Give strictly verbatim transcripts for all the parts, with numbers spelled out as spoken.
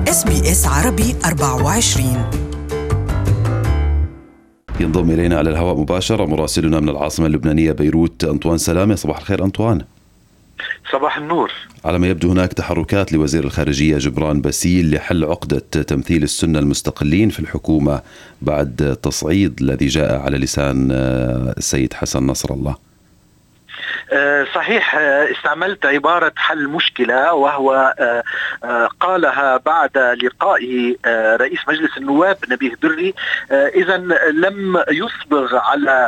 إس بي إس عربي أربعة وعشرين. ينضم إلينا على الهواء مباشرة مراسلنا من العاصمة اللبنانية بيروت أنطوان سلامة. صباح الخير أنطوان. صباح النور. على ما يبدو هناك تحركات لوزير الخارجية جبران باسيل لحل عقدة تمثيل السنة المستقلين في الحكومة بعد التصعيد الذي جاء على لسان السيد حسن نصر الله. صحيح، استعملت عبارة حل مشكلة، وهو قالها بعد لقائه رئيس مجلس النواب نبيه بري. إذن لم يصبغ على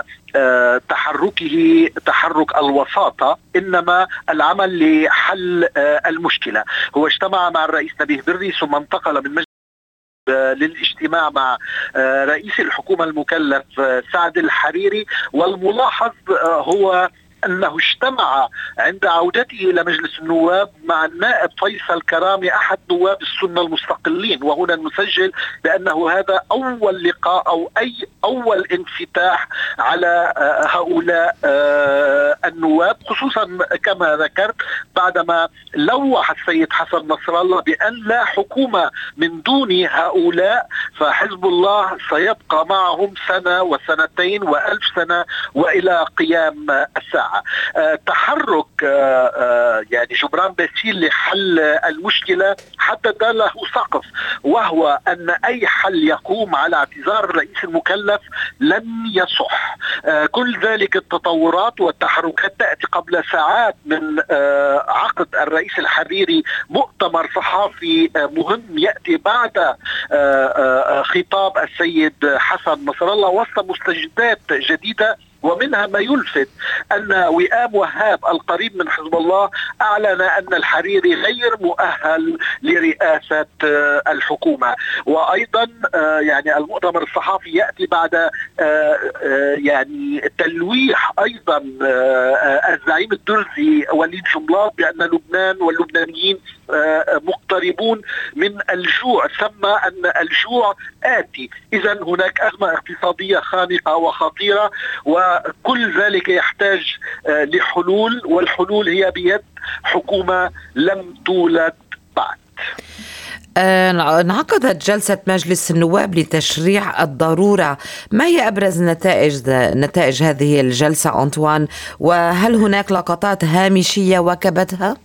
تحركه تحرك الوساطة، إنما العمل لحل المشكلة. هو اجتمع مع الرئيس نبيه بري ثم انتقل من مجلس للاجتماع مع رئيس الحكومة المكلف سعد الحريري. والملاحظ هو أنه اجتمع عند عودته إلى مجلس النواب مع النائب فيصل كرامي أحد نواب السنة المستقلين. وهنا نسجل بأنه هذا أول لقاء أو أي أول انفتاح على هؤلاء النواب، خصوصا كما ذكرت بعدما لوح السيد حسن نصر الله بأن لا حكومة من دون هؤلاء، فحزب الله سيبقى معهم سنة وسنتين وألف سنة وإلى قيام الساعة. تحرك يعني جبران باسيل لحل المشكلة حدد له سقف، وهو أن أي حل يقوم على اعتذار الرئيس المكلف لن يصح. كل ذلك التطورات والتحركات تأتي قبل ساعات من عقد الرئيس الحريري مؤتمر صحافي مهم يأتي بعد خطاب السيد حسن نصر الله وسط مستجدات جديدة، ومنها ما يلفت أن وئام وهاب القريب من حزب الله أعلن أن الحريري غير مؤهل لرئاسة الحكومة. وأيضا يعني المؤتمر الصحفي يأتي بعد يعني تلويح أيضا الزعيم الدرزي وليد جملات بأن لبنان واللبنانيين مقتربون من الجوع، سمى أن الجوع آتي. إذن هناك أزمة اقتصادية خانقة وخطيرة، وكل ذلك يحتاج لحلول، والحلول هي بيد حكومة لم تولد بعد. انعقدت جلسة مجلس النواب لتشريع الضرورة. ما هي أبرز نتائج نتائج هذه الجلسة أنطوان؟ وهل هناك لقطات هامشية وكبتها؟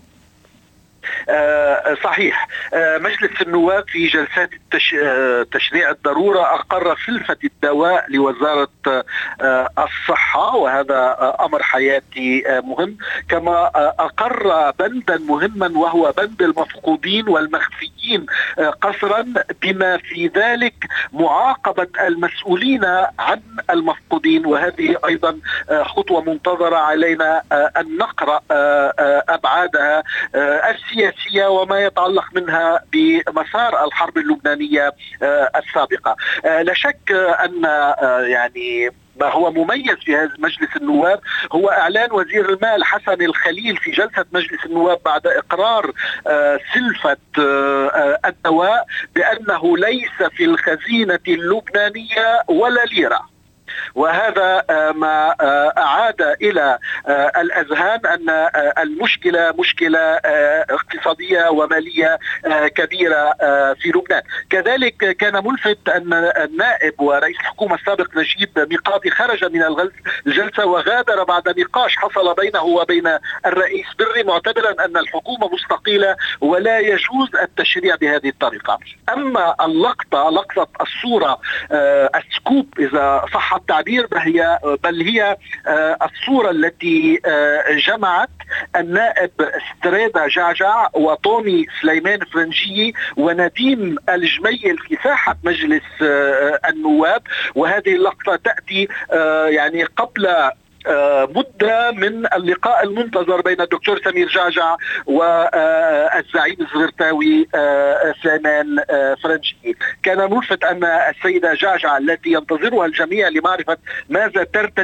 آه صحيح، آه مجلس النواب في جلسات التش... آه تشريع الضرورة أقر سلفة الدواء لوزارة آه الصحة، وهذا آه أمر حياتي آه مهم. كما آه أقر بندا مهما وهو بند المفقودين والمخفيين آه قسرا، بما في ذلك معاقبة المسؤولين عن المفقودين، وهذه أيضا آه خطوة منتظرة علينا آه أن نقرأ آه آه أبعادها آه السياسية وما يتعلق منها بمسار الحرب اللبنانية السابقة. لا شك أن يعني ما هو مميز في هذا مجلس النواب هو إعلان وزير المال حسن الخليل في جلسة مجلس النواب بعد إقرار سلفة الدواء بأنه ليس في الخزينة اللبنانية ولا ليرة. وهذا ما أعاد إلى الأذهان أن المشكلة مشكلة اقتصادية ومالية كبيرة في لبنان. كذلك كان ملفت أن النائب ورئيس الحكومة السابق نجيب ميقاتي خرج من الجلسة وغادر بعد نقاش حصل بينه وبين الرئيس بري، معتبرا أن الحكومة مستقلة ولا يجوز التشريع بهذه الطريقة. أما اللقطة لقطة الصورة السكوب إذا صح التعبير، هي بل هي الصورة التي جمعت النائب ستريدا جعجع وطوني سليمان فرنجي ونديم الجميل في ساحة مجلس النواب. وهذه اللقطة تأتي يعني قبل مدة من اللقاء المنتظر بين الدكتور سمير جعجع والزعيم الزغرتاوي سليمان فرنجي. كان ملفت أن السيدة جعجع التي ينتظرها الجميع لمعرفة ماذا ترتدي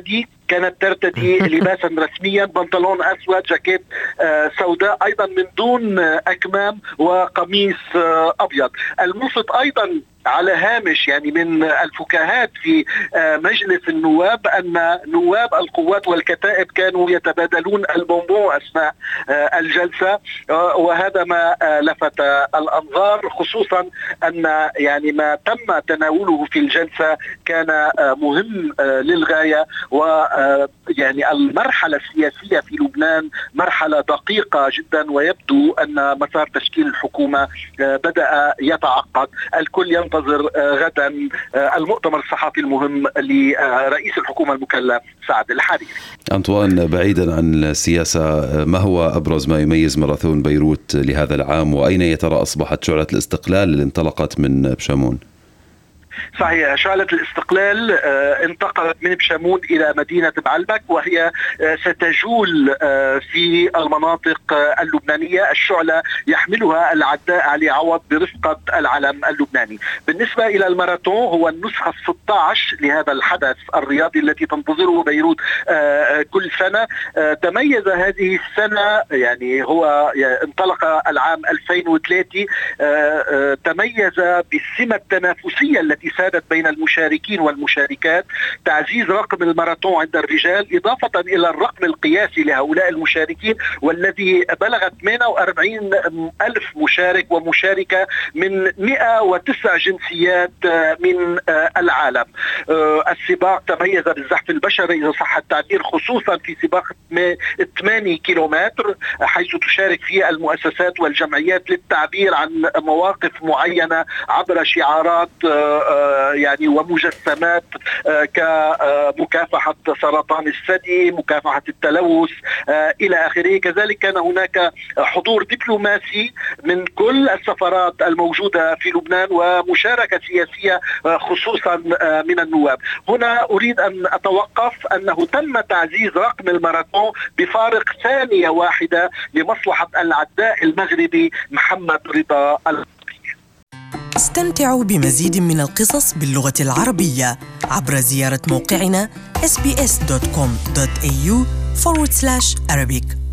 كانت ترتدي لباسا رسميا، بنطلون أسود، جاكيت سوداء أيضا من دون أكمام، وقميص أبيض. الملفت أيضا على هامش يعني من الفكاهات في مجلس النواب أن نواب القوات والكتائب كانوا يتبادلون البونبون أثناء الجلسة، وهذا ما لفت الأنظار، خصوصا أن يعني ما تم تناوله في الجلسة كان مهم للغاية. ويعني المرحلة السياسية في لبنان مرحلة دقيقة جدا، ويبدو أن مسار تشكيل الحكومة بدأ يتعقد. الكل ينتظر غدا المؤتمر الصحفي المهم لرئيس الحكومة المكلف سعد الحريري. أنطوان، بعيدا عن السياسة، ما هو أبرز ما يميز ماراثون بيروت لهذا العام، وأين يا ترى أصبحت شعلة الاستقلال اللي انطلقت من بشامون؟ صحيح، شعلة الاستقلال انتقلت من بشامون إلى مدينة بعلبك، وهي ستجول في المناطق اللبنانية. الشعلة يحملها العداء علي عوض برفقة العلم اللبناني. بالنسبة إلى الماراثون، هو النسخة الستة عشر لهذا الحدث الرياضي التي تنتظره بيروت كل سنة. تميز هذه السنة، يعني هو انطلق العام ألفين وثلاثة، تميز بالسمة التنافسية التي سادت بين المشاركين والمشاركات، تعزيز رقم الماراثون عند الرجال إضافة إلى الرقم القياسي لهؤلاء المشاركين، والذي بلغ ثمانية وأربعين ألف مشارك ومشاركة من مئة وتسع جنسيات من العالم. السباق تميز بالزحف البشري إذا صح التعبير، خصوصا في سباق ثمانية كيلومتر، حيث تشارك فيه المؤسسات والجمعيات للتعبير عن مواقف معينة عبر شعارات يعني ومجسمات كمكافحة سرطان الثدي، مكافحة التلوث إلى آخره. كذلك كان هناك حضور دبلوماسي من كل السفارات الموجودة في لبنان، ومشاركة سياسية خصوصا من النواب. هنا أريد أن أتوقف أنه تم تعزيز رقم الماراثون بفارق ثانية واحدة لمصلحة العداء المغربي محمد رضا. استمتعوا بمزيد من القصص باللغة العربية عبر زيارة موقعنا إس بي إس دوت كوم دوت إيه يو forward slash Arabic.